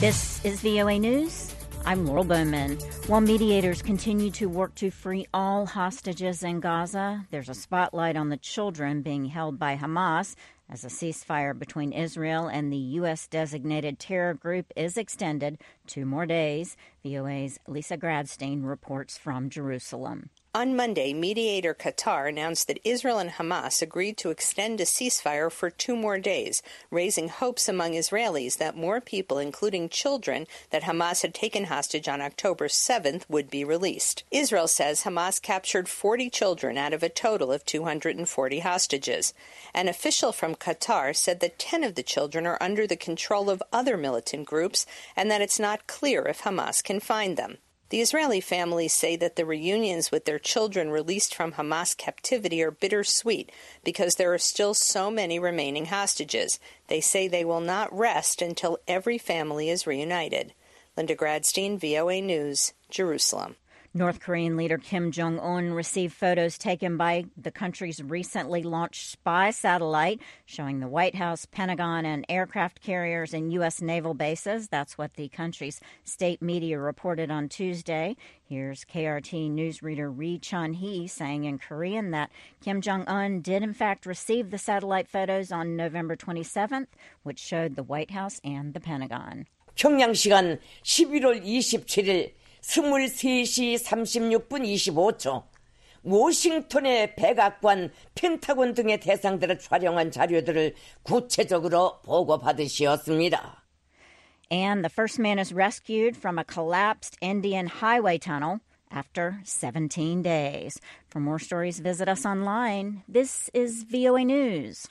This is VOA News. I'm Laurel Bowman. While mediators continue to work to free all hostages in Gaza, there's a spotlight on the children being held by Hamas as a ceasefire between Israel and the U.S.-designated terror group is extended 2 more days. VOA's Lisa Gradstein reports from Jerusalem. On Monday, mediator Qatar announced that Israel and Hamas agreed to extend a ceasefire for 2 more days, raising hopes among Israelis that more people, including children, that Hamas had taken hostage on October 7th would be released. Israel says Hamas captured 40 children out of a total of 240 hostages. An official from Qatar said that 10 of the children are under the control of other militant groups and that it's not clear if Hamas can find them. The Israeli families say that the reunions with their children released from Hamas captivity are bittersweet because there are still so many remaining hostages. They say they will not rest until every family is reunited. Linda Gradstein, VOA News, Jerusalem. North Korean leader Kim Jong-un received photos taken by the country's recently launched spy satellite showing the White House, Pentagon, and aircraft carriers in U.S. naval bases. That's what the country's state media reported on Tuesday. Here's KRT newsreader Ri Chun-hee saying in Korean that Kim Jong-un did in fact receive the satellite photos on November 27th, which showed the White House and the Pentagon. 평양 시간 11월 27일 23시 36분 25초 워싱턴의 백악관, 펜타곤 등의 대상들을 촬영한 자료들을 구체적으로 보고받으시었습니다. And the first man is rescued from a collapsed Indian highway tunnel after 17 days. For more stories, visit us online. This is VOA News.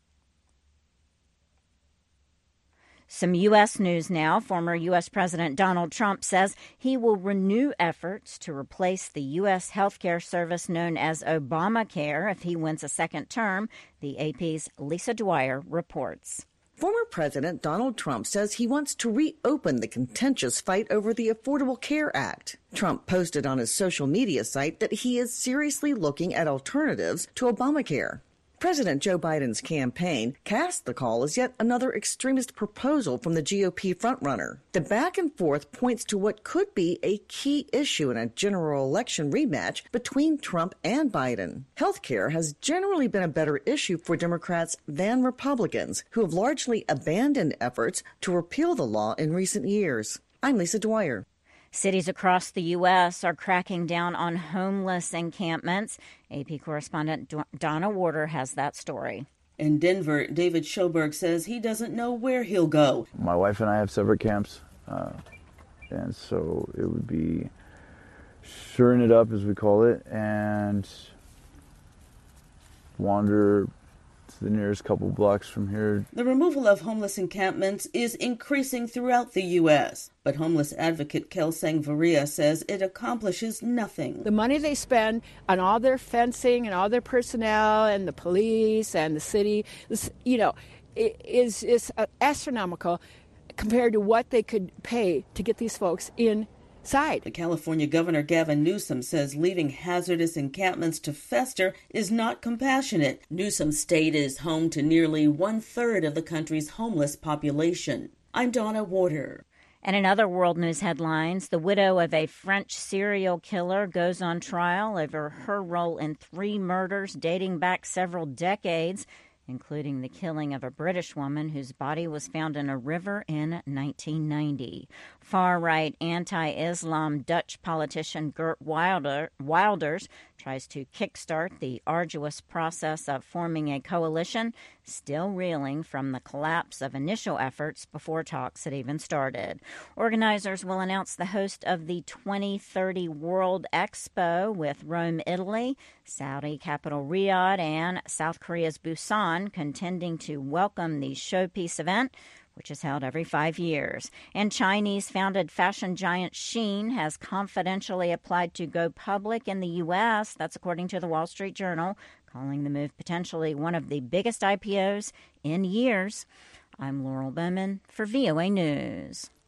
Some U.S. news now. Former U.S. President Donald Trump says he will renew efforts to replace the U.S. healthcare service known as Obamacare if he wins a second term. The AP's Lisa Dwyer reports. Former President Donald Trump says he wants to reopen the contentious fight over the Affordable Care Act. Trump posted on his social media site that he is seriously looking at alternatives to Obamacare. President Joe Biden's campaign cast the call as yet another extremist proposal from the GOP frontrunner. The back and forth points to what could be a key issue in a general election rematch between Trump and Biden. Healthcare has generally been a better issue for Democrats than Republicans, who have largely abandoned efforts to repeal the law in recent years. I'm Lisa Dwyer. Cities across the U.S. are cracking down on homeless encampments. AP correspondent Donna Warder has that story. In Denver, David Schoberg says he doesn't know where he'll go. My wife and I have separate camps, and so it would be shoring it up, as we call it, and wander to the nearest couple blocks from here. The removal of homeless encampments is increasing throughout the U.S., but homeless advocate Kelsang Varia says it accomplishes nothing. The money they spend on all their fencing and all their personnel and the police and the city, is astronomical compared to what they could pay to get these folks inside. The California Governor Gavin Newsom says leaving hazardous encampments to fester is not compassionate. Newsom's state is home to nearly 1/3 of the country's homeless population. I'm Donna Warder. And in other world news headlines, the widow of a French serial killer goes on trial over her role in 3 murders dating back several decades, including the killing of a British woman whose body was found in a river in 1990. Far-right anti-Islam Dutch politician Geert Wilders tries to kickstart the arduous process of forming a coalition, still reeling from the collapse of initial efforts before talks had even started. Organizers will announce the host of the 2030 World Expo with Rome, Italy, Saudi capital Riyadh, and South Korea's Busan contending to welcome the showpiece event, which is held every 5 years. And Chinese-founded fashion giant Shein has confidentially applied to go public in the U.S., that's according to the Wall Street Journal, calling the move potentially one of the biggest IPOs in years. I'm Laurel Bowman for VOA News.